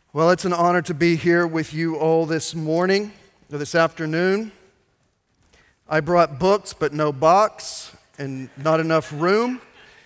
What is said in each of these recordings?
Well, it's an honor to be here with you all this morning, or this afternoon. I brought books, but no box, and not enough room,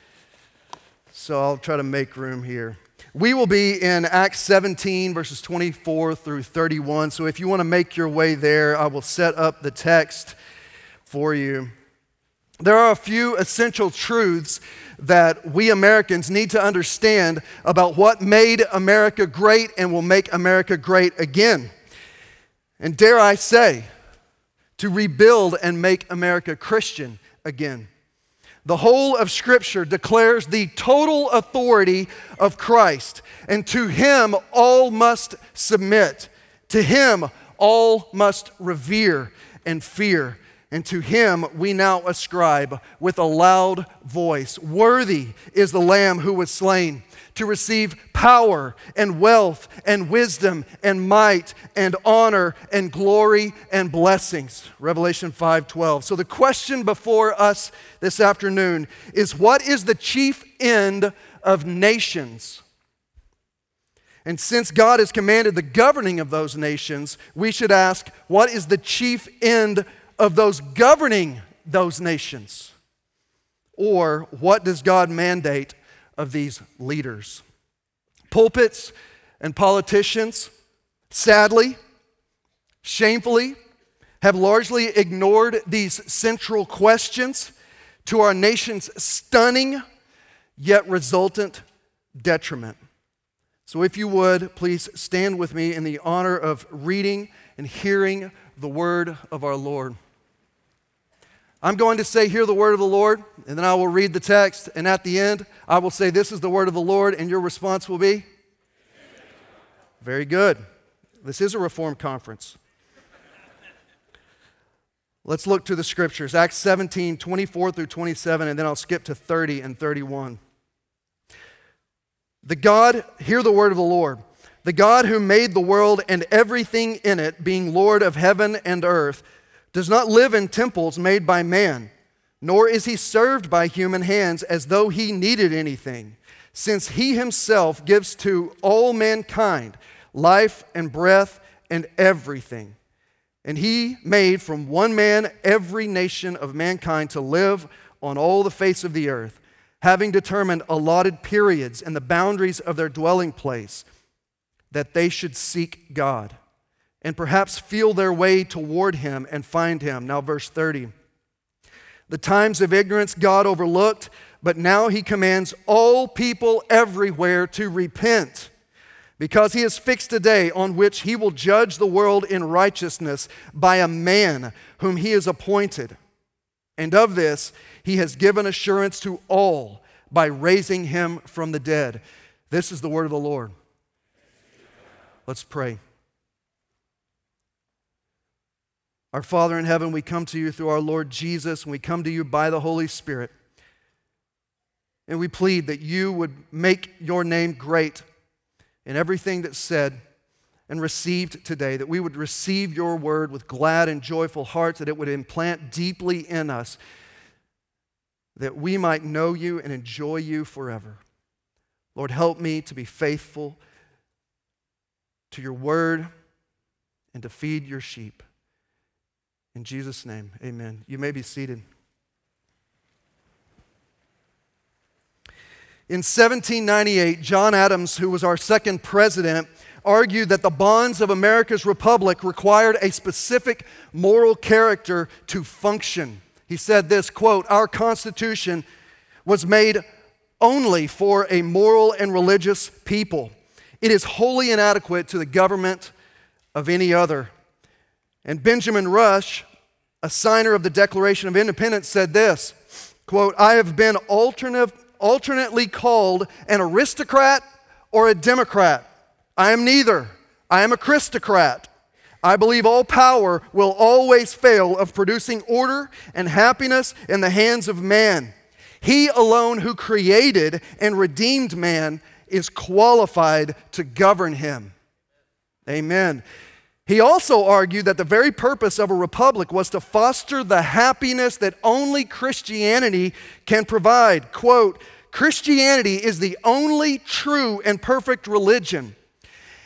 so I'll try to make room here. We will be in Acts 17, verses 24 through 31, so if you want to make your way there, I will set up the text for you. There are a few essential truths that we Americans need to understand about what made America great and will make America great again. And dare I say, to rebuild and make America Christian again. The whole of Scripture declares the total authority of Christ, and to Him all must submit. To Him all must revere and fear. And to Him we now ascribe with a loud voice, worthy is the Lamb who was slain to receive power and wealth and wisdom and might and honor and glory and blessings. Revelation 5:12. So the question before us this afternoon is, what is the chief end of nations? And since God has commanded the governing of those nations, we should ask, what is the chief end of those governing those nations? Or what does God mandate of these leaders? Pulpits and politicians, sadly, shamefully, have largely ignored these central questions to our nation's stunning yet resultant detriment. So if you would, please stand with me in the honor of reading and hearing the word of our Lord. I'm going to say, hear the word of the Lord, and then I will read the text, and at the end, I will say, this is the word of the Lord, and your response will be? Very good. This is a Reformed conference. Let's look to the Scriptures. Acts 17, 24 through 27, and then I'll skip to 30 and 31. Hear the word of the Lord. The God who made the world and everything in it, being Lord of heaven and earth, does not live in temples made by man, nor is He served by human hands as though He needed anything, since He Himself gives to all mankind life and breath and everything. And He made from one man every nation of mankind to live on all the face of the earth, having determined allotted periods and the boundaries of their dwelling place, that they should seek God and perhaps feel their way toward Him and find Him. Now verse 30. The times of ignorance God overlooked, but now He commands all people everywhere to repent, because He has fixed a day on which He will judge the world in righteousness by a man whom He has appointed. And of this He has given assurance to all by raising Him from the dead. This is the word of the Lord. Let's pray. Our Father in heaven, we come to You through our Lord Jesus, and we come to You by the Holy Spirit. And we plead that You would make Your name great in everything that's said and received today, that we would receive Your word with glad and joyful hearts, that it would implant deeply in us, that we might know You and enjoy You forever. Lord, help me to be faithful to Your word and to feed Your sheep. In Jesus' name, amen. You may be seated. In 1798, John Adams, who was our second president, argued that the bonds of America's republic required a specific moral character to function. He said this, quote, "Our Constitution was made only for a moral and religious people. It is wholly inadequate to the government of any other." And Benjamin Rush, a signer of the Declaration of Independence, said this, quote, "I have been alternately called an aristocrat or a democrat. I am neither. I am a Christocrat. I believe all power will always fail of producing order and happiness in the hands of man. He alone who created and redeemed man is qualified to govern him." Amen. He also argued that the very purpose of a republic was to foster the happiness that only Christianity can provide. Quote, "Christianity is the only true and perfect religion,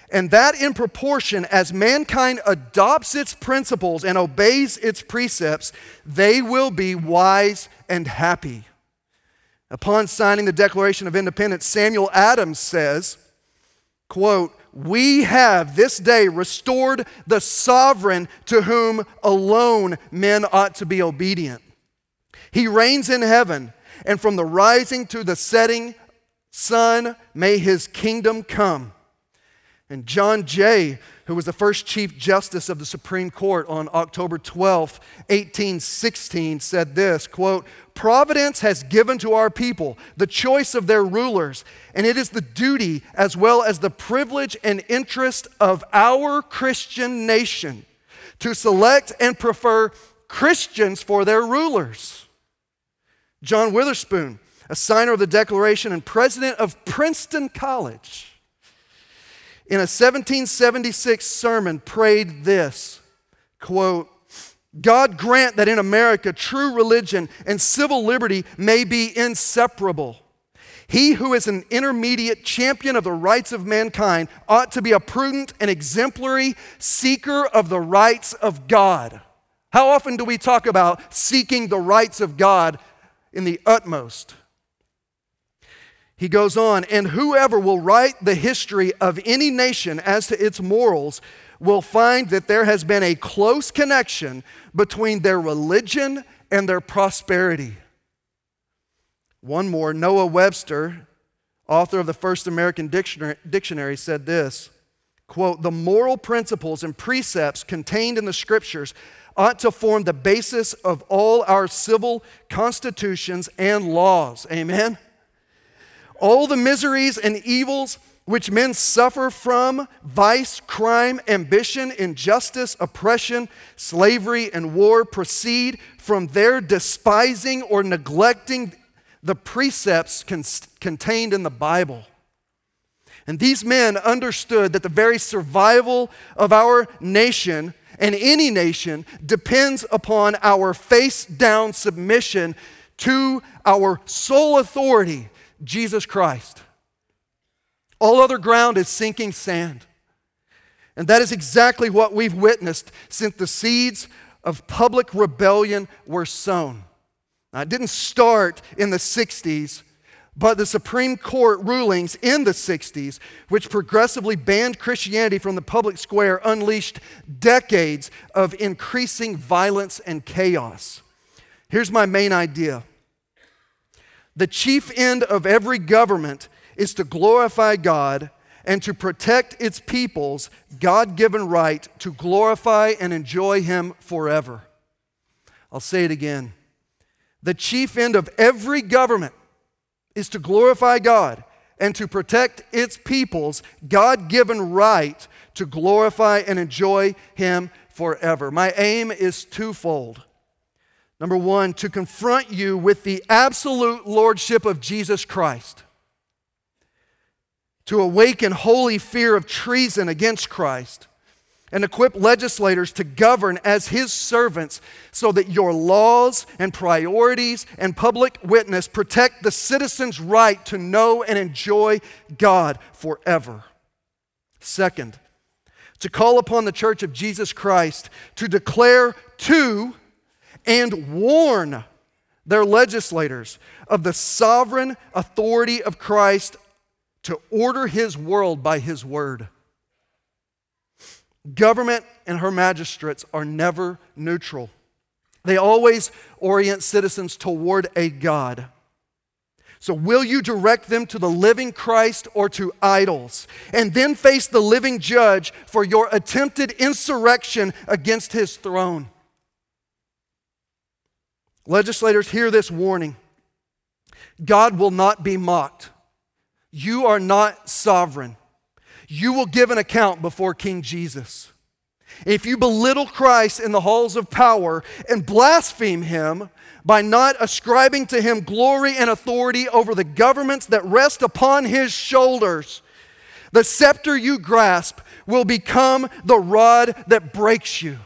and that in proportion as mankind adopts its principles and obeys its precepts, they will be wise and happy. Upon signing the Declaration of Independence, Samuel Adams says, quote, "We have this day restored the sovereign to whom alone men ought to be obedient. He reigns in heaven, and from the rising to the setting sun may his kingdom come." And John Jay, who was the first Chief Justice of the Supreme Court on October 12, 1816, said this, quote, "Providence has given to our people the choice of their rulers, and it is the duty as well as the privilege and interest of our Christian nation to select and prefer Christians for their rulers." John Witherspoon, a signer of the Declaration and president of Princeton College, in a 1776 sermon prayed this, quote, "God grant that in America true religion and civil liberty may be inseparable. He who is an intermediate champion of the rights of mankind ought to be a prudent and exemplary seeker of the rights of God." How often do we talk about seeking the rights of God in the utmost? He goes on, "And whoever will write the history of any nation as to its morals will find that there has been a close connection between their religion and their prosperity." One more, Noah Webster, author of the first American dictionary, said this, quote, "The moral principles and precepts contained in the scriptures ought to form the basis of all our civil constitutions and laws." Amen? All the miseries and evils which men suffer from vice, crime, ambition, injustice, oppression, slavery, and war proceed from their despising or neglecting the precepts contained in the Bible. And these men understood that the very survival of our nation and any nation depends upon our face-down submission to our sole authority, Jesus Christ. All other ground is sinking sand. And that is exactly what we've witnessed since the seeds of public rebellion were sown. Now, it didn't start in the 60s, but the Supreme Court rulings in the 60s, which progressively banned Christianity from the public square, unleashed decades of increasing violence and chaos. Here's my main idea. The chief end of every government is to glorify God and to protect its people's God-given right to glorify and enjoy Him forever. I'll say it again. The chief end of every government is to glorify God and to protect its people's God-given right to glorify and enjoy Him forever. My aim is twofold. Number one, to confront you with the absolute lordship of Jesus Christ, to awaken holy fear of treason against Christ, and equip legislators to govern as His servants so that your laws and priorities and public witness protect the citizen's right to know and enjoy God forever. Second, to call upon the Church of Jesus Christ to declare to and warn their legislators of the sovereign authority of Christ to order His world by His word. Government and her magistrates are never neutral. They always orient citizens toward a God. So will you direct them to the living Christ or to idols, and then face the living judge for your attempted insurrection against His throne? Legislators, hear this warning. God will not be mocked. You are not sovereign. You will give an account before King Jesus. If you belittle Christ in the halls of power and blaspheme Him by not ascribing to Him glory and authority over the governments that rest upon His shoulders, the scepter you grasp will become the rod that breaks you.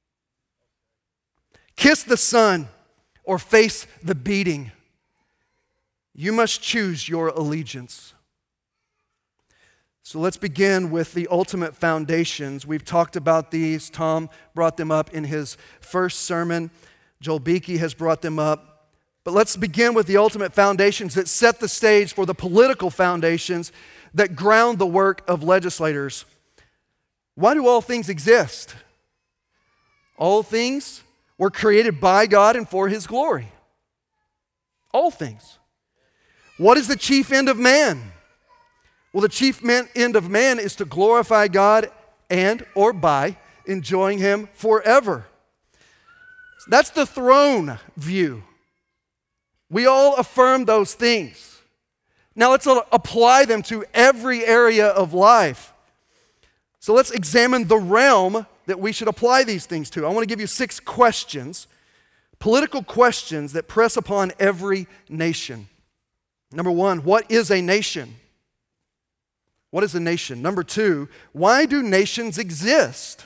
Kiss the Son or face the beating. You must choose your allegiance. So let's begin with the ultimate foundations. We've talked about these. Tom brought them up in his first sermon. Joel Beakey has brought them up. But let's begin with the ultimate foundations that set the stage for the political foundations that ground the work of legislators. Why do all things exist? All things were created by God and for His glory. All things. What is the chief end of man? Well, the chief end of man is to glorify God and or by enjoying Him forever. That's the throne view. We all affirm those things. Now let's apply them to every area of life. So let's examine the realm that we should apply these things to. I want to give you 6 questions, political questions that press upon every nation. Number 1, what is a nation? What is a nation? Number 2, why do nations exist?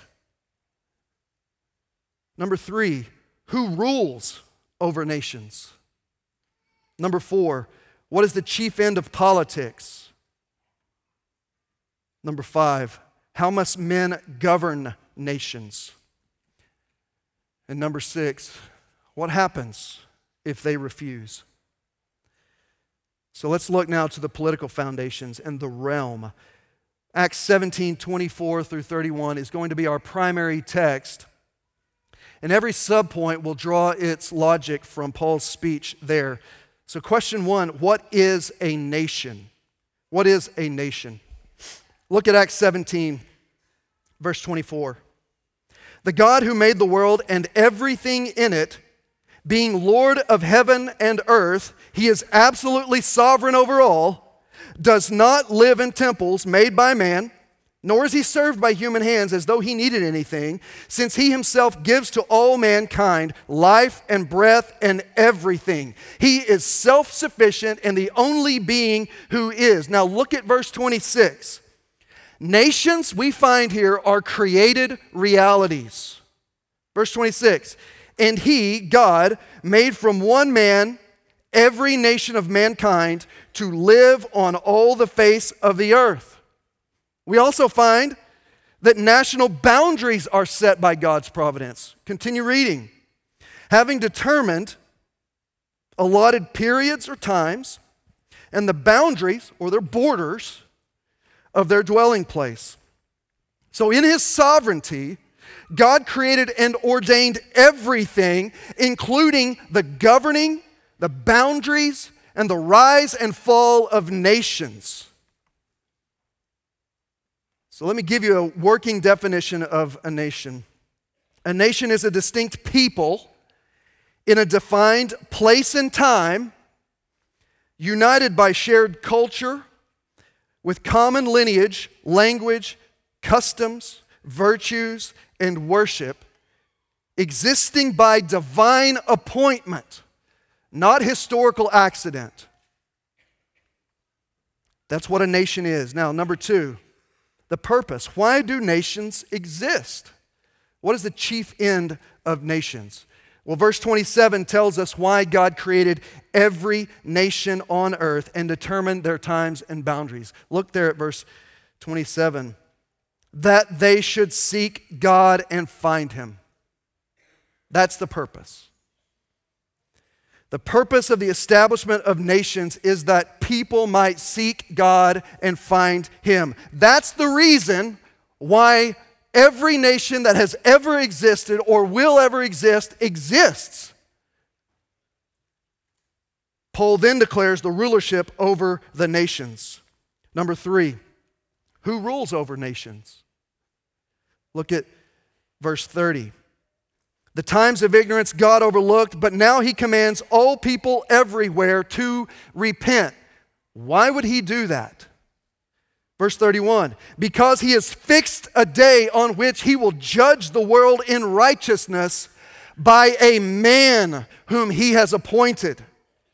Number 3, who rules over nations? Number 4, what is the chief end of politics? Number 5, how must men govern nations? And number 6, what happens if they refuse? So let's look now to the political foundations and the realm. Acts 17:24 through 31 is going to be our primary text. And every subpoint will draw its logic from Paul's speech there. So question 1, what is a nation? What is a nation? Look at Acts 17, verse 24. The God who made the world and everything in it, being Lord of heaven and earth, He is absolutely sovereign over all, does not live in temples made by man, nor is He served by human hands as though He needed anything, since He Himself gives to all mankind life and breath and everything. He is self-sufficient and the only being who is. Now look at verse 26. Nations, we find here, are created realities. Verse 26. And He, God, made from one man every nation of mankind to live on all the face of the earth. We also find that national boundaries are set by God's providence. Continue reading. Having determined allotted periods or times and the boundaries or their borders of their dwelling place. So in His sovereignty, God created and ordained everything, including the governing, the boundaries, and the rise and fall of nations. So let me give you a working definition of a nation. A nation is a distinct people in a defined place and time, united by shared culture, with common lineage, language, customs, virtues, and worship, existing by divine appointment, not historical accident. That's what a nation is. Now, number 2, the purpose. Why do nations exist? What is the chief end of nations? Well, verse 27 tells us why God created every nation on earth and determined their times and boundaries. Look there at verse 27. That they should seek God and find Him. That's the purpose. The purpose of the establishment of nations is that people might seek God and find Him. That's the reason why every nation that has ever existed or will ever exist exists. Paul then declares the rulership over the nations. Number 3, who rules over nations? Look at verse 30. The times of ignorance God overlooked, but now He commands all people everywhere to repent. Why would He do that? Verse 31, because He has fixed a day on which He will judge the world in righteousness by a man whom He has appointed.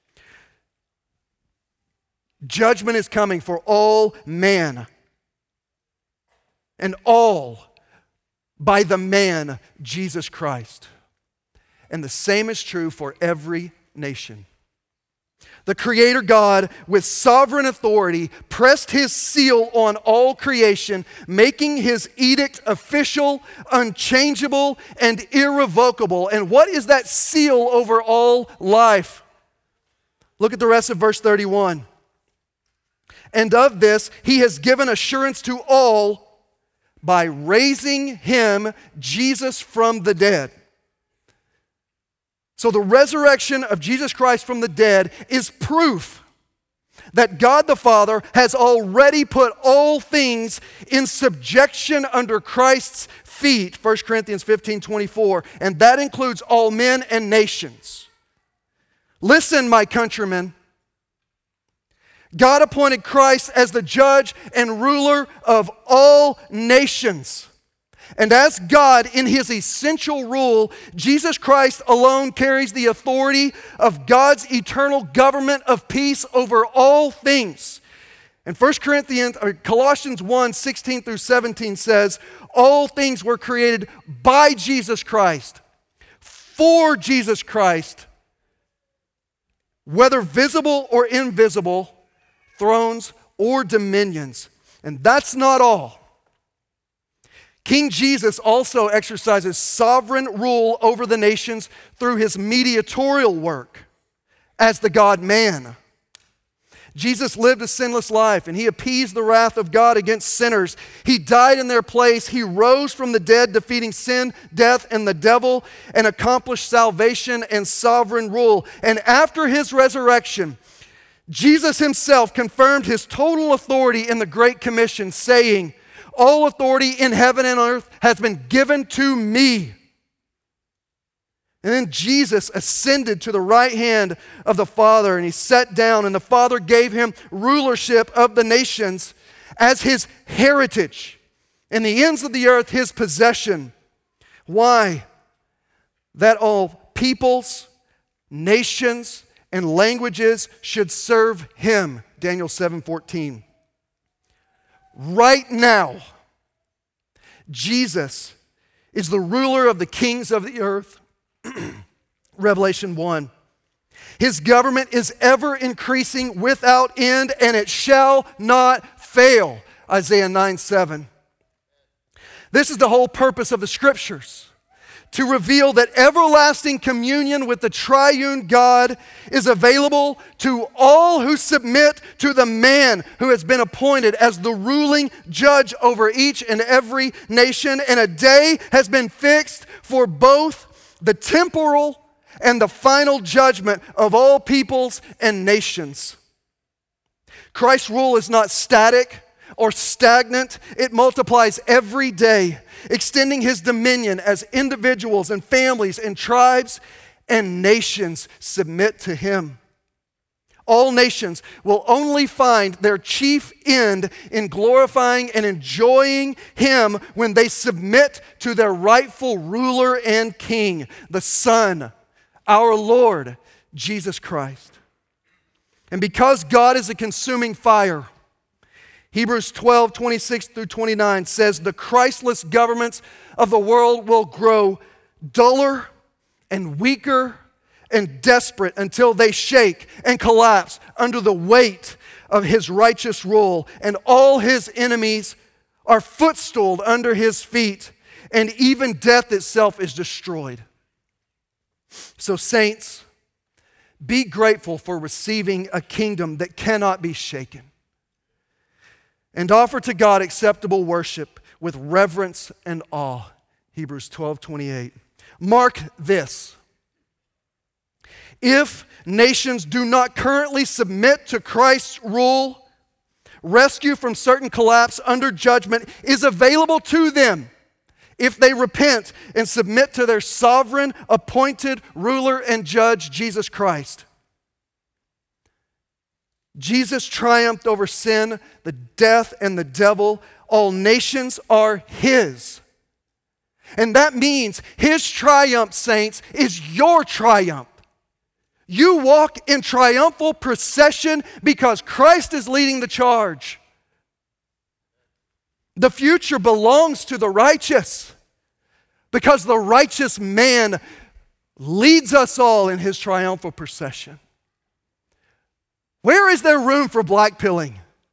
Judgment is coming for all man, and all by the man, Jesus Christ. And the same is true for every nation. The Creator God, with sovereign authority, pressed his seal on all creation, making his edict official, unchangeable, and irrevocable. And what is that seal over all life? Look at the rest of verse 31. And of this he has given assurance to all by raising him, Jesus, from the dead. So the resurrection of Jesus Christ from the dead is proof that God the Father has already put all things in subjection under Christ's feet, 1 Corinthians 15:24, and that includes all men and nations. Listen, my countrymen, God appointed Christ as the judge and ruler of all nations. And as God, in his essential rule, Jesus Christ alone carries the authority of God's eternal government of peace over all things. And Colossians 1:16 through 17 says, all things were created by Jesus Christ, for Jesus Christ, whether visible or invisible, thrones or dominions. And that's not all. King Jesus also exercises sovereign rule over the nations through his mediatorial work as the God-man. Jesus lived a sinless life and he appeased the wrath of God against sinners. He died in their place. He rose from the dead, defeating sin, death, and the devil, and accomplished salvation and sovereign rule. And after his resurrection, Jesus himself confirmed his total authority in the Great Commission, saying, all authority in heaven and earth has been given to me. And then Jesus ascended to the right hand of the Father, and he sat down, and the Father gave him rulership of the nations as his heritage, and the ends of the earth his possession. Why? That all peoples, nations, and languages should serve him. Daniel 7:14. Right now, Jesus is the ruler of the kings of the earth. Revelation 1. His government is ever increasing without end, and it shall not fail. Isaiah 9:7. This is the whole purpose of the Scriptures, to reveal that everlasting communion with the triune God is available to all who submit to the man who has been appointed as the ruling judge over each and every nation. And a day has been fixed for both the temporal and the final judgment of all peoples and nations. Christ's rule is not static or stagnant. It multiplies every day, extending his dominion as individuals and families and tribes and nations submit to him. All nations will only find their chief end in glorifying and enjoying him when they submit to their rightful ruler and king, the Son, our Lord, Jesus Christ. And because God is a consuming fire, Hebrews 12:26 through 29 says, the Christless governments of the world will grow duller and weaker and desperate until they shake and collapse under the weight of his righteous rule, and all his enemies are footstooled under his feet, and even death itself is destroyed. So saints, be grateful for receiving a kingdom that cannot be shaken, and offer to God acceptable worship with reverence and awe. Hebrews 12:28. Mark this. If nations do not currently submit to Christ's rule, rescue from certain collapse under judgment is available to them if they repent and submit to their sovereign, appointed ruler and judge, Jesus Christ. Jesus triumphed over sin, the death, and the devil. All nations are his. And that means his triumph, saints, is your triumph. You walk in triumphal procession because Christ is leading the charge. The future belongs to the righteous because the righteous man leads us all in his triumphal procession. Where is there room for blackpilling?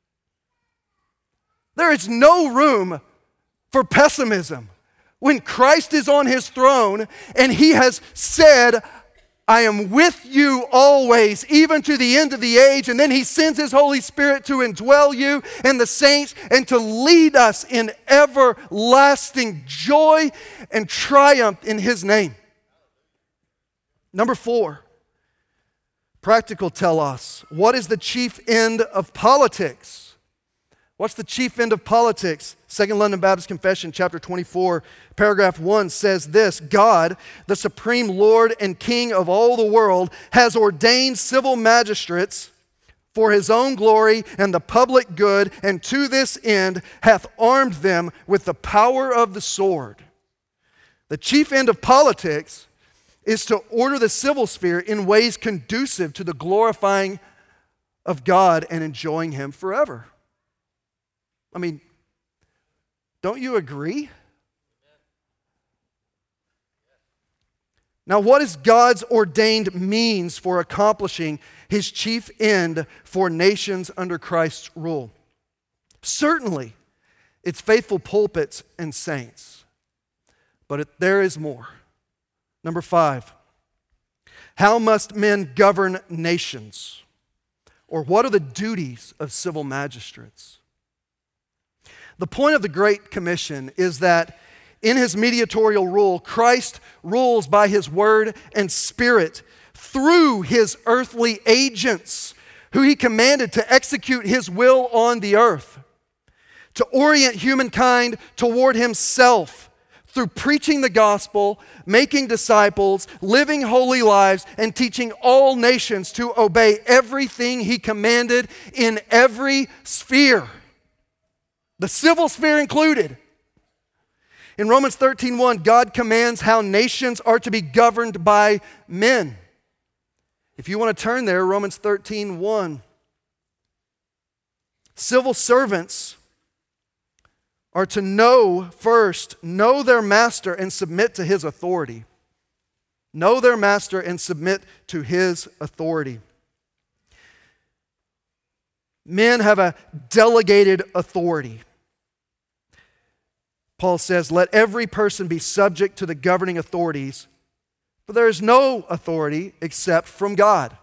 There is no room for pessimism. When Christ is on his throne and he has said, I am with you always, even to the end of the age, and then he sends his Holy Spirit to indwell you and the saints and to lead us in everlasting joy and triumph in his name. Number 4, practical telos. What is the chief end of politics? What's the chief end of politics? 2nd London Baptist Confession, chapter 24, paragraph 1 says this: God, the supreme Lord and King of all the world, has ordained civil magistrates for his own glory and the public good, and to this end hath armed them with the power of the sword. The chief end of politics is to order the civil sphere in ways conducive to the glorifying of God and enjoying him forever. I mean, don't you agree? Now, what is God's ordained means for accomplishing his chief end for nations under Christ's rule? Certainly, it's faithful pulpits and saints. But there is more. Number 5, how must men govern nations? Or what are the duties of civil magistrates? The point of the Great Commission is that in his mediatorial rule, Christ rules by his word and spirit through his earthly agents who he commanded to execute his will on the earth, to orient humankind toward himself through preaching the gospel, making disciples, living holy lives, and teaching all nations to obey everything he commanded in every sphere. The civil sphere included. In Romans 13:1, God commands how nations are to be governed by men. If you want to turn there, Romans 13:1. Civil servants are to know their master and submit to his authority. Know their master and submit to his authority. Men have a delegated authority. Paul says, let every person be subject to the governing authorities, for there is no authority except from God.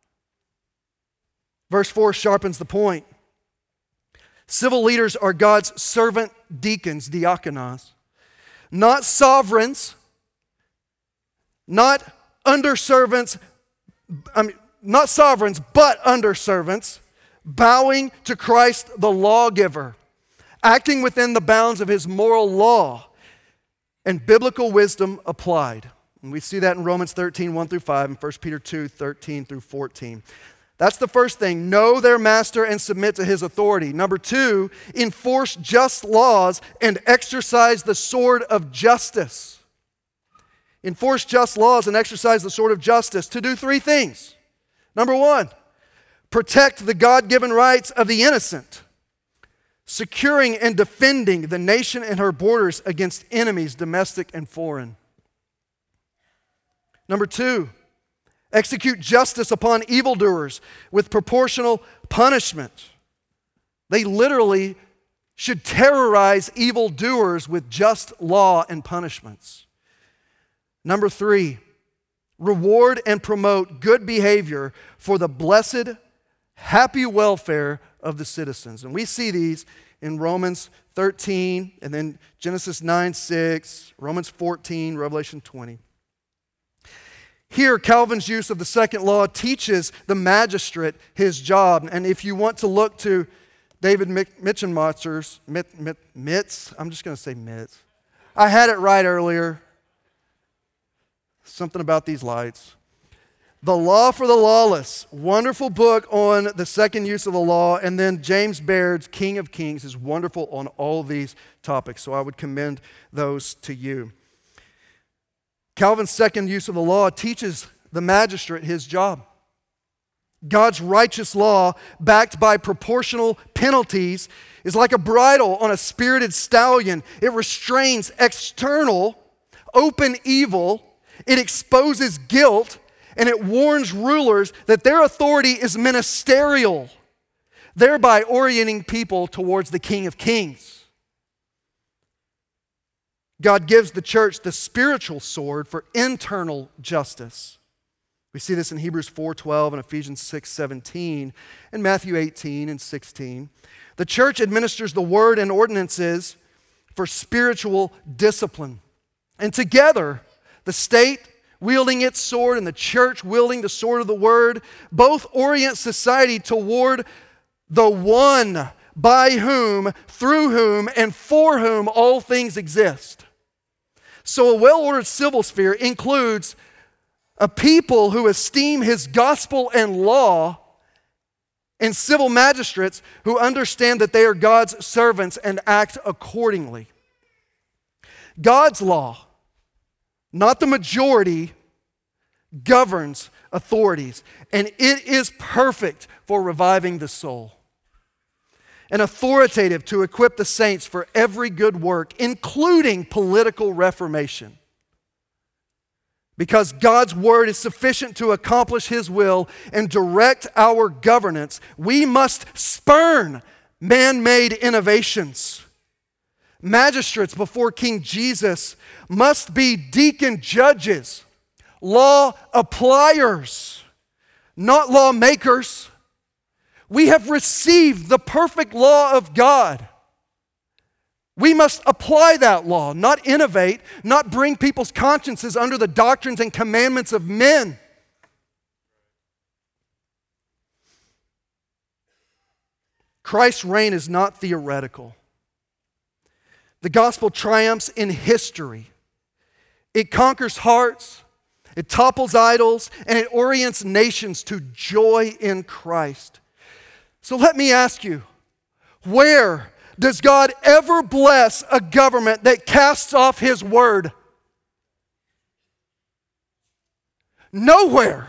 Verse 4 sharpens the point. Civil leaders are God's servant deacons, diakonos, not sovereigns, not underservants, not sovereigns, but underservants, bowing to Christ the lawgiver, acting within the bounds of his moral law and biblical wisdom applied. And we see that in Romans 13, 1-5, and 1 Peter 2, 13-14. That's the first thing. Know their master and submit to his authority. Number 2, enforce just laws and exercise the sword of justice. Enforce just laws and exercise the sword of justice to do 3 things. Number 1, protect the God-given rights of the innocent, securing and defending the nation and her borders against enemies, domestic and foreign. Number 2, execute justice upon evildoers with proportional punishment. They literally should terrorize evildoers with just law and punishments. Number 3, reward and promote good behavior for the blessed, happy welfare of the citizens. And we see these in Romans 13, and then Genesis 9:6, Romans 14, Revelation 20. Here, Calvin's use of the second law teaches the magistrate his job. And if you want to look to David Mitchenmacher's, Mitz, I'm just going to say Mitz. I had it right earlier. Something about these lights. The Law for the Lawless, wonderful book on the second use of the law. And then James Baird's King of Kings is wonderful on all of these topics. So I would commend those to you. Calvin's second use of the law teaches the magistrate his job. God's righteous law, backed by proportional penalties, is like a bridle on a spirited stallion. It restrains external, open evil. It exposes guilt, And it warns rulers that their authority is ministerial, thereby orienting people towards the King of Kings. God gives the church the spiritual sword for internal justice. We see this in Hebrews 4:12 and Ephesians 6:17 and Matthew 18 and 16. The church administers the word and ordinances for spiritual discipline. And together, the state wielding its sword and the church wielding the sword of the word, both orient society toward the one by whom, through whom, and for whom all things exist. So a well-ordered civil sphere includes a people who esteem his gospel and law, and civil magistrates who understand that they are God's servants and act accordingly. God's law, not the majority, governs authorities, and it is perfect for reviving the soul and authoritative to equip the saints for every good work, including political reformation. Because God's word is sufficient to accomplish his will and direct our governance, we must spurn man-made innovations. Magistrates before King Jesus must be deacon judges, law appliers, not lawmakers. We have received the perfect law of God. We must apply that law, not innovate, not bring people's consciences under the doctrines and commandments of men. Christ's reign is not theoretical. The gospel triumphs in history. It conquers hearts, it topples idols, and it orients nations to joy in Christ. So let me ask you, where does God ever bless a government that casts off his word? Nowhere.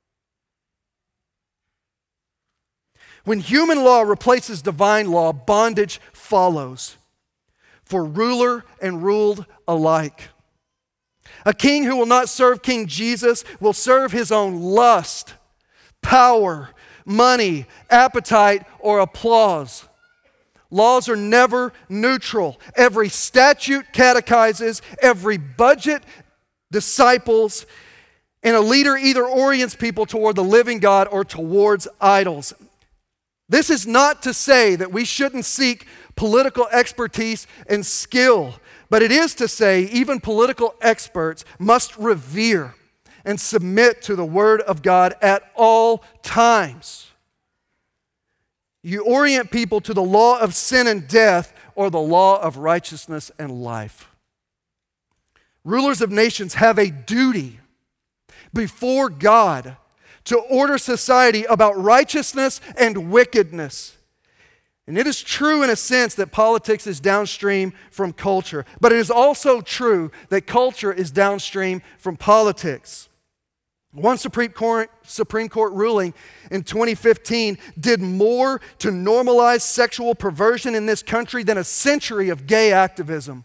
When human law replaces divine law, bondage follows for ruler and ruled alike. A king who will not serve King Jesus will serve his own lust, power, money, appetite, or applause. Laws are never neutral. Every statute catechizes, every budget disciples, and a leader either orients people toward the living God or towards idols. This is not to say that we shouldn't seek political expertise and skill, but it is to say even political experts must revere and submit to the Word of God at all times. You orient people to the law of sin and death or the law of righteousness and life. Rulers of nations have a duty before God to order society about righteousness and wickedness. And it is true in a sense that politics is downstream from culture, but it is also true that culture is downstream from politics. One Supreme Court ruling in 2015 did more to normalize sexual perversion in this country than a century of gay activism.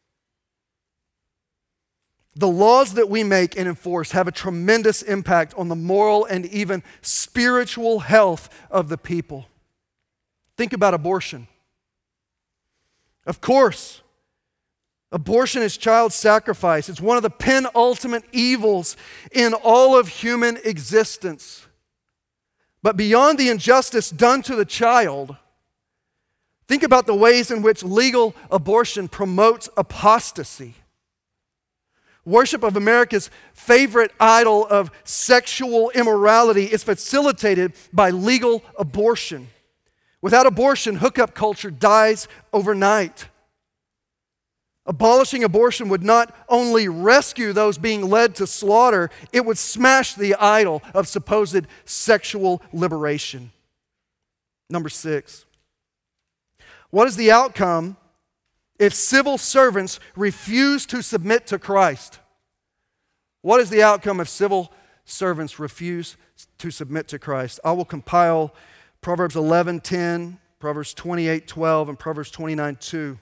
The laws that we make and enforce have a tremendous impact on the moral and even spiritual health of the people. Think about abortion. Of course, abortion is child sacrifice. It's one of the penultimate evils in all of human existence. But beyond the injustice done to the child, think about the ways in which legal abortion promotes apostasy. Worship of America's favorite idol of sexual immorality is facilitated by legal abortion. Without abortion, hookup culture dies overnight. Abolishing abortion would not only rescue those being led to slaughter, it would smash the idol of supposed sexual liberation. Number 6. What is the outcome if civil servants refuse to submit to Christ? What is the outcome if civil servants refuse to submit to Christ? I will compile Proverbs 11:10, Proverbs 28:12, and Proverbs 29:2.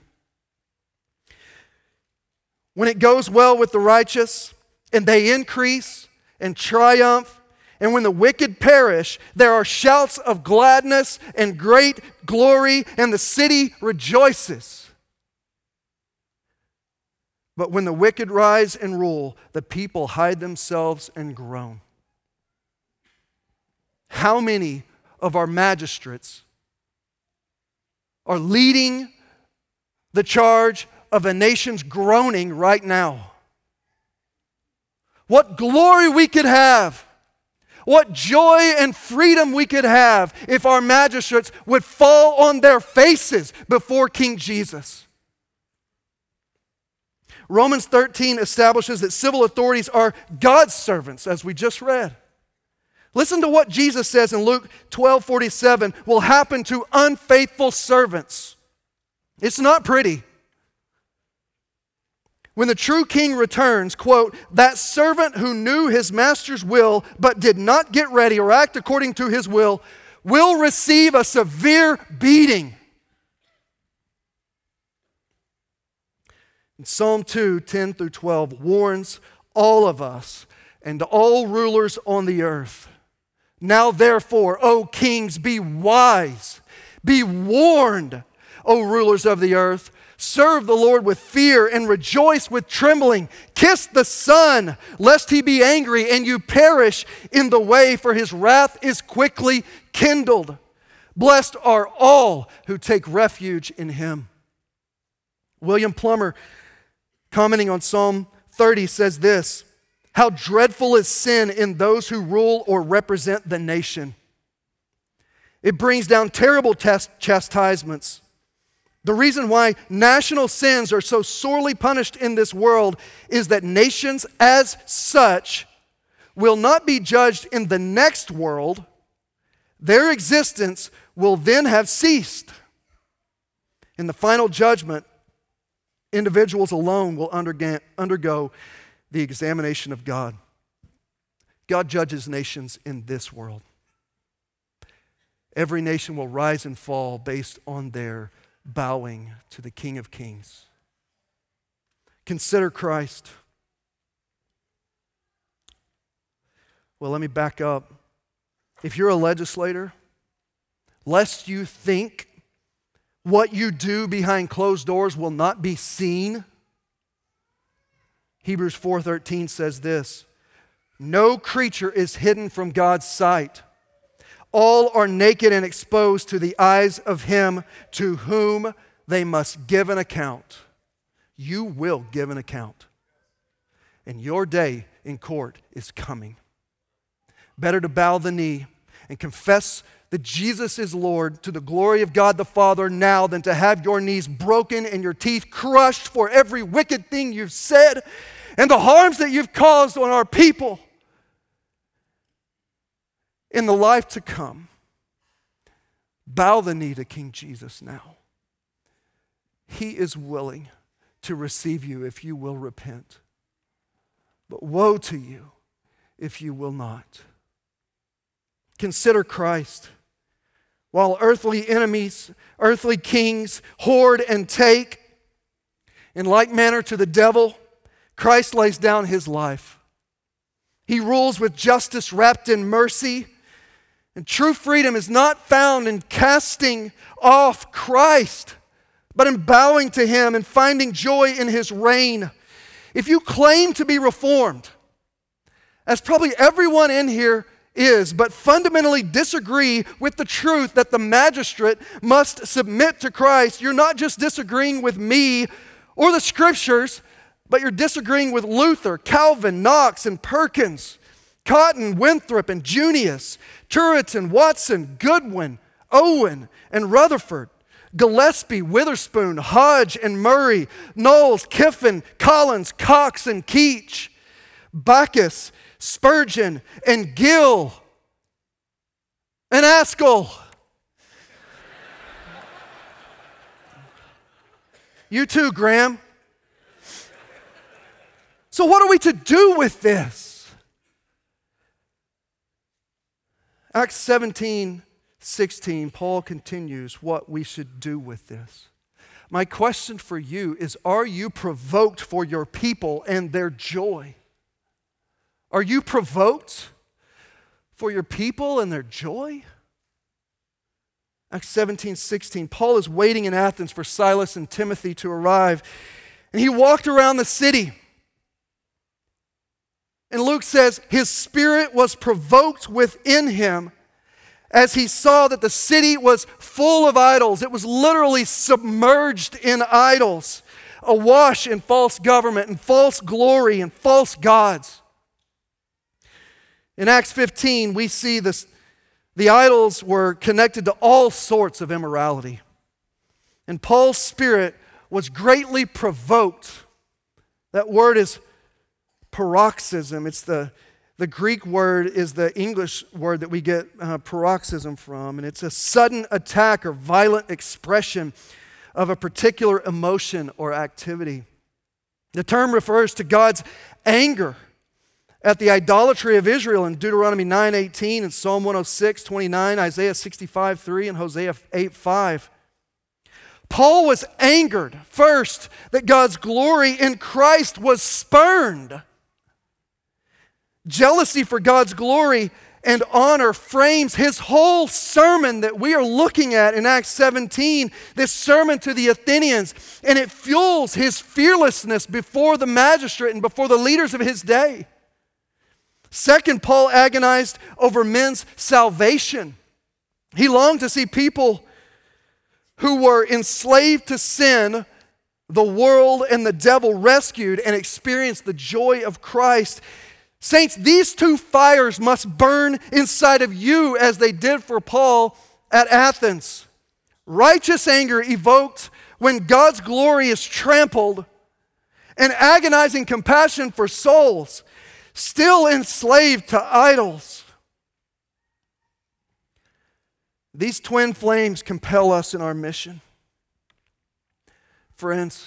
When it goes well with the righteous, and they increase and triumph. And when the wicked perish, there are shouts of gladness and great glory, and the city rejoices. But when the wicked rise and rule, the people hide themselves and groan. How many of our magistrates are leading the charge of a nation's groaning right now? What glory we could have, what joy and freedom we could have if our magistrates would fall on their faces before King Jesus. Romans 13 establishes that civil authorities are God's servants, as we just read. Listen to what Jesus says in Luke 12:47 will happen to unfaithful servants. It's not pretty. When the true king returns, quote, that servant who knew his master's will but did not get ready or act according to his will receive a severe beating. And Psalm 2, 10 through 12 warns all of us and all rulers on the earth. Now therefore, O kings, be wise, be warned, O rulers of the earth. Serve the Lord with fear and rejoice with trembling. Kiss the Son, lest he be angry and you perish in the way, for his wrath is quickly kindled. Blessed are all who take refuge in him. William Plummer, commenting on Psalm 30, says this: how dreadful is sin in those who rule or represent the nation. It brings down terrible chastisements. The reason why national sins are so sorely punished in this world is that nations as such will not be judged in the next world. Their existence will then have ceased. In the final judgment, individuals alone will undergo the examination of God. God judges nations in this world. Every nation will rise and fall based on their bowing to the King of Kings. Consider Christ. Well, let me back up. If you're a legislator, lest you think what you do behind closed doors will not be seen, Hebrews 4:13 says this: no creature is hidden from God's sight. All are naked and exposed to the eyes of him to whom they must give an account. You will give an account. And your day in court is coming. Better to bow the knee and confess that Jesus is Lord to the glory of God the Father now than to have your knees broken and your teeth crushed for every wicked thing you've said and the harms that you've caused on our people. In the life to come, bow the knee to King Jesus now. He is willing to receive you if you will repent. But woe to you if you will not. Consider Christ. While earthly enemies, earthly kings hoard and take, in like manner to the devil, Christ lays down his life. He rules with justice wrapped in mercy. And true freedom is not found in casting off Christ, but in bowing to him and finding joy in his reign. If you claim to be reformed, as probably everyone in here is, but fundamentally disagree with the truth that the magistrate must submit to Christ, you're not just disagreeing with me or the scriptures, but you're disagreeing with Luther, Calvin, Knox, and Perkins, Cotton, Winthrop, and Junius, Turretin, Watson, Goodwin, Owen, and Rutherford, Gillespie, Witherspoon, Hodge, and Murray, Knowles, Kiffin, Collins, Cox, and Keach, Bacchus, Spurgeon, and Gill, and Askell. You too, Graham. So what are we to do with this? Acts 17:16, Paul continues what we should do with this. My question for you is, are you provoked for your people and their joy? Are you provoked for your people and their joy? Acts 17:16, Paul is waiting in Athens for Silas and Timothy to arrive, and he walked around the city. And Luke says his spirit was provoked within him as he saw that the city was full of idols. It was literally submerged in idols, awash in false government and false glory and false gods. In Acts 15, we see this. The idols were connected to all sorts of immorality. And Paul's spirit was greatly provoked. That word is paroxysm. It's the Greek word is the English word that we get paroxysm from. And it's a sudden attack or violent expression of a particular emotion or activity. The term refers to God's anger at the idolatry of Israel in Deuteronomy 9:18 and Psalm 106:29, Isaiah 65:3, and Hosea 8:5. Paul was angered first that God's glory in Christ was spurned. Jealousy for God's glory and honor frames his whole sermon that we are looking at in Acts 17, this sermon to the Athenians, and it fuels his fearlessness before the magistrate and before the leaders of his day. Second, Paul agonized over men's salvation. He longed to see people who were enslaved to sin, the world, and the devil rescued and experience the joy of Christ. Saints, these two fires must burn inside of you as they did for Paul at Athens. Righteous anger evoked when God's glory is trampled, and agonizing compassion for souls still enslaved to idols. These twin flames compel us in our mission. Friends,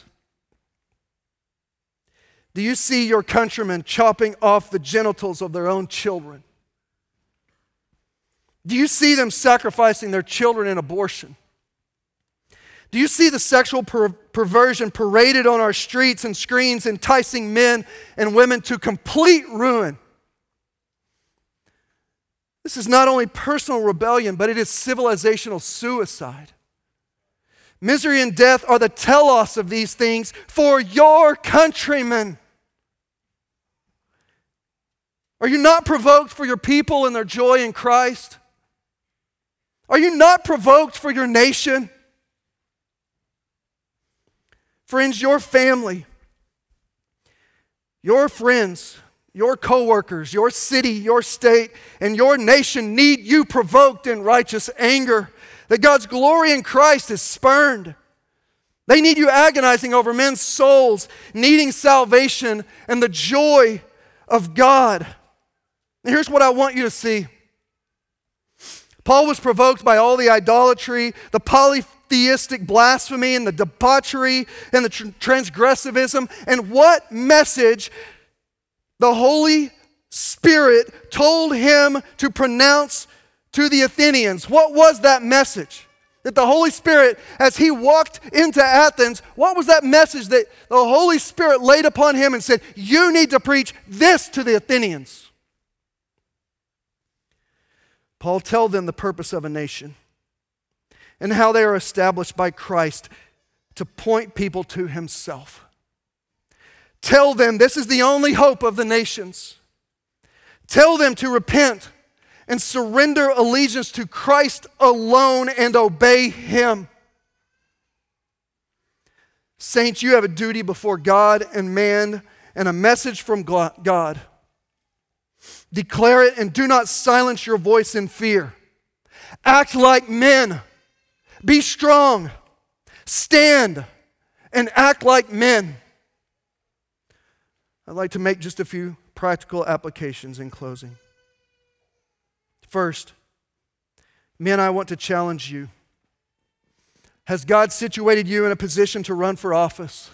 do you see your countrymen chopping off the genitals of their own children? Do you see them sacrificing their children in abortion? Do you see the sexual perversion paraded on our streets and screens, enticing men and women to complete ruin? This is not only personal rebellion, but it is civilizational suicide. Misery and death are the telos of these things for your countrymen. Are you not provoked for your people and their joy in Christ? Are you not provoked for your nation? Friends, your family, your friends, your coworkers, your city, your state, and your nation need you provoked in righteous anger that God's glory in Christ is spurned. They need you agonizing over men's souls, needing salvation and the joy of God. And here's what I want you to see. Paul was provoked by all the idolatry, the polytheistic blasphemy, and the debauchery, and the transgressivism. And what message the Holy Spirit told him to pronounce to the Athenians? What was that message? That the Holy Spirit, as he walked into Athens, what was that message that the Holy Spirit laid upon him and said, you need to preach this to the Athenians? Paul told them the purpose of a nation and how they are established by Christ to point people to himself. Tell them this is the only hope of the nations. Tell them to repent and surrender allegiance to Christ alone and obey him. Saints, you have a duty before God and man and a message from God. Declare it and do not silence your voice in fear. Act like men. Be strong. Stand and act like men. I'd like to make just a few practical applications in closing. First, men, I want to challenge you. Has God situated you in a position to run for office?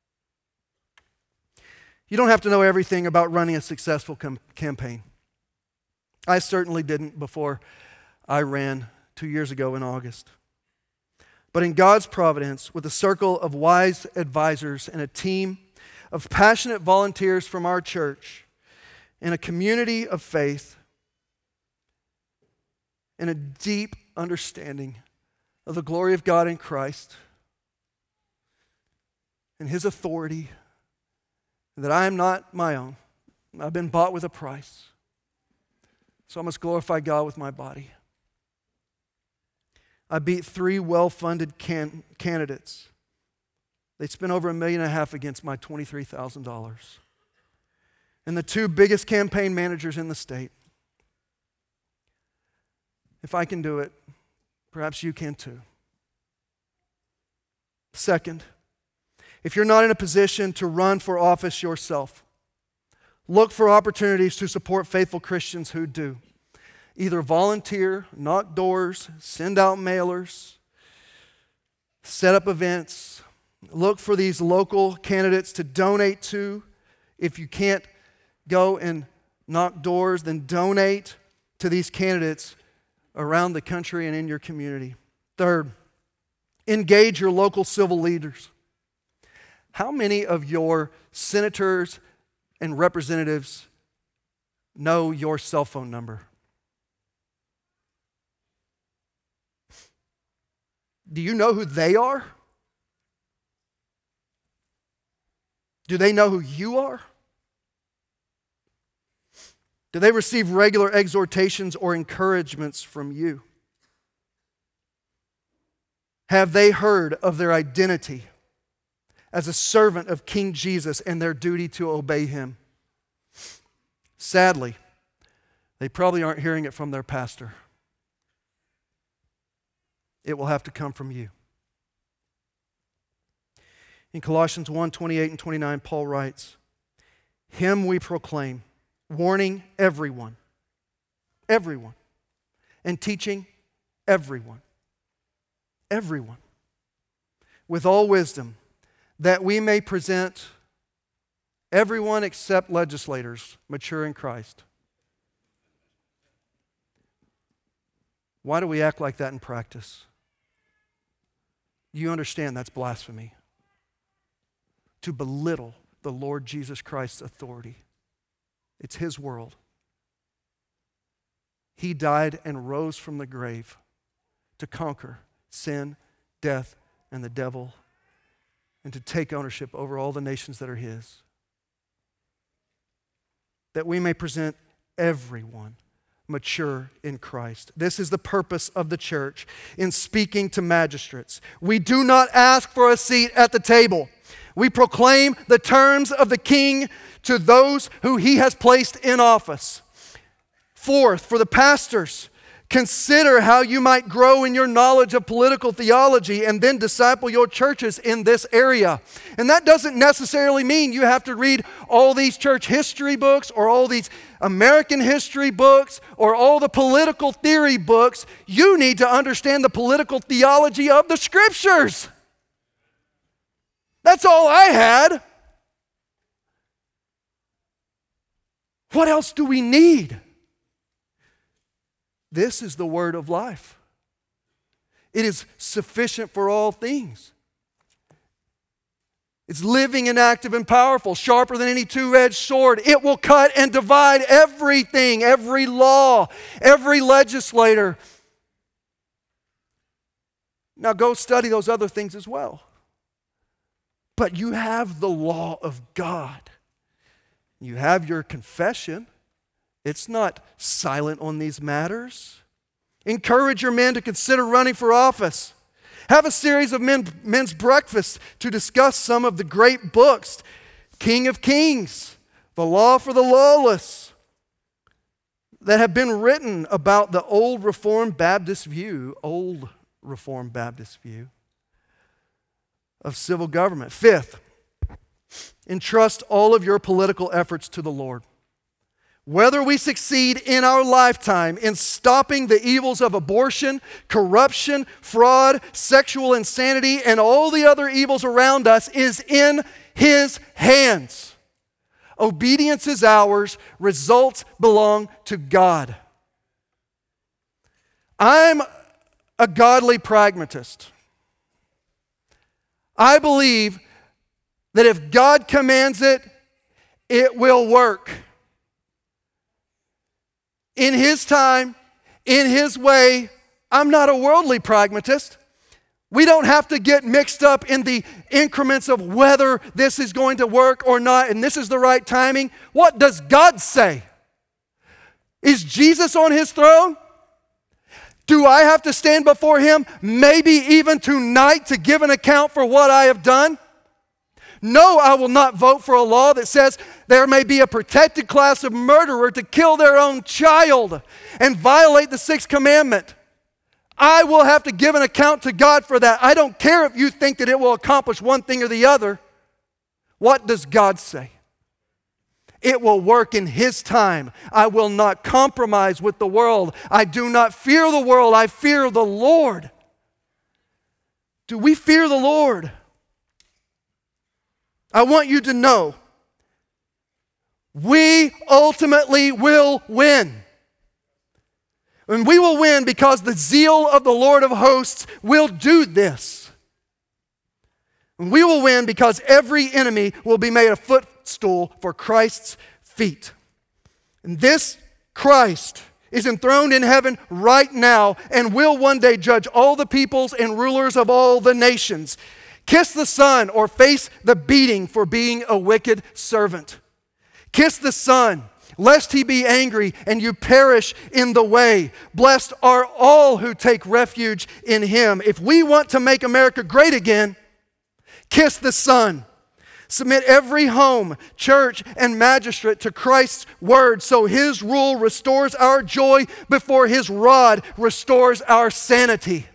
You don't have to know everything about running a successful campaign. I certainly didn't before I ran 2 years ago in August. But in God's providence, with a circle of wise advisors and a team of passionate volunteers from our church, in a community of faith, in a deep understanding of the glory of God in Christ and His authority, that I am not my own. I've been bought with a price. So I must glorify God with my body. I beat 3 well-funded candidates. They spent over $1.5 million against my $23,000. And the 2 biggest campaign managers in the state. If I can do it, perhaps you can too. Second, if you're not in a position to run for office yourself, look for opportunities to support faithful Christians who do. Either volunteer, knock doors, send out mailers, set up events. Look for these local candidates to donate to. If you can't go and knock doors, then donate to these candidates around the country and in your community. Third, engage your local civil leaders. How many of your senators and representatives know your cell phone number? Do you know who they are? Do they know who you are? Do they receive regular exhortations or encouragements from you? Have they heard of their identity as a servant of King Jesus and their duty to obey Him? Sadly, they probably aren't hearing it from their pastor. It will have to come from you. In Colossians 1:28 and 29, Paul writes, "Him we proclaim, warning everyone, and teaching everyone, with all wisdom, that we may present everyone except legislators mature in Christ." Why do we act like that in practice? You understand that's blasphemy. To belittle the Lord Jesus Christ's authority. It's His world. He died and rose from the grave to conquer sin, death, and the devil, and to take ownership over all the nations that are His. That we may present everyone mature in Christ. This is the purpose of the church in speaking to magistrates. We do not ask for a seat at the table. We proclaim the terms of the King to those who He has placed in office. Fourth, for the pastors, consider how you might grow in your knowledge of political theology and then disciple your churches in this area. And that doesn't necessarily mean you have to read all these church history books or all these American history books or all the political theory books. You need to understand the political theology of the Scriptures. That's all I had. What else do we need? This is the word of life. It is sufficient for all things. It's living and active and powerful, sharper than any two-edged sword. It will cut and divide everything, every law, every legislator. Now go study those other things as well. But you have the law of God. You have your confession. It's not silent on these matters. Encourage your men to consider running for office. Have a series of men's breakfasts to discuss some of the great books. King of Kings, The Law for the Lawless, that have been written about the old Reformed Baptist view of civil government. Fifth, entrust all of your political efforts to the Lord. Whether we succeed in our lifetime in stopping the evils of abortion, corruption, fraud, sexual insanity, and all the other evils around us is in His hands. Obedience is ours. Results belong to God. I'm a godly pragmatist. I believe that if God commands it, it will work. in His time, in His way. I'm not a worldly pragmatist. We don't have to get mixed up in the increments of whether this is going to work or not and this is the right timing. What does God say? Is Jesus on His throne? Do I have to stand before Him, maybe even tonight, to give an account for what I have done? No, I will not vote for a law that says there may be a protected class of murderer to kill their own child and violate the sixth commandment. I will have to give an account to God for that. I don't care if you think that it will accomplish one thing or the other. What does God say? It will work in His time. I will not compromise with the world. I do not fear the world. I fear the Lord. Do we fear the Lord? I want you to know, we ultimately will win. And we will win because the zeal of the Lord of hosts will do this. And we will win because every enemy will be made a footstool for Christ's feet. And this Christ is enthroned in heaven right now and will one day judge all the peoples and rulers of all the nations. Kiss the Son or face the beating for being a wicked servant. Kiss the Son, lest He be angry and you perish in the way. Blessed are all who take refuge in Him. If we want to make America great again, kiss the Son. Submit every home, church, and magistrate to Christ's word so His rule restores our joy before His rod restores our sanity.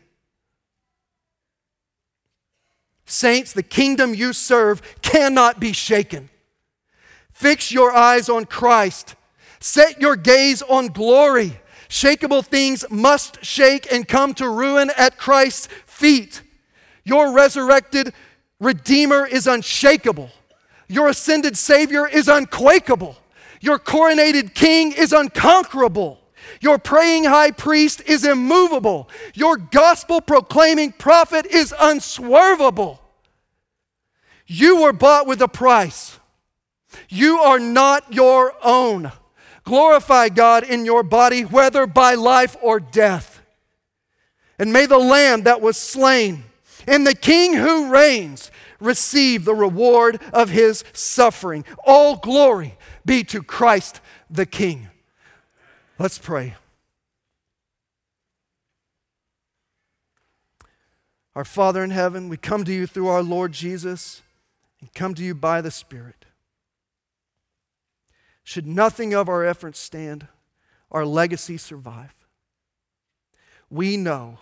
Saints, the kingdom you serve cannot be shaken. Fix your eyes on Christ. Set your gaze on glory. Shakeable things must shake and come to ruin at Christ's feet. Your resurrected Redeemer is unshakable. Your ascended Savior is unquakable. Your coronated King is unconquerable. Your praying high priest is immovable. Your gospel-proclaiming prophet is unswervable. You were bought with a price. You are not your own. Glorify God in your body, whether by life or death. And may the Lamb that was slain and the King who reigns receive the reward of His suffering. All glory be to Christ the King. Let's pray. Our Father in heaven, we come to You through our Lord Jesus and come to You by the Spirit. Should nothing of our efforts stand, our legacy survive. We know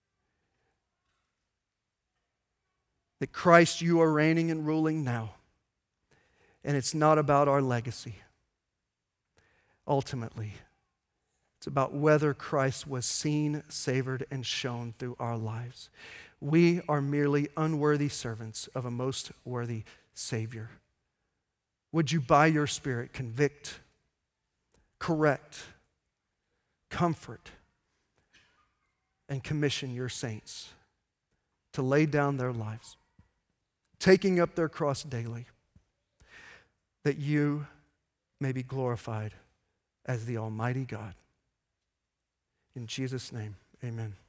that Christ, You are reigning and ruling now. And it's not about our legacy. Ultimately, it's about whether Christ was seen, savored, and shown through our lives. We are merely unworthy servants of a most worthy Savior. Would You, by Your Spirit, convict, correct, comfort, and commission Your saints to lay down their lives, taking up their cross daily, that You may be glorified as the Almighty God. In Jesus' name, amen.